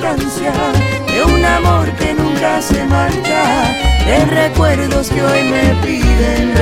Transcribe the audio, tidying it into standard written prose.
distancia, de un amor que nunca se marcha, de recuerdos que hoy me piden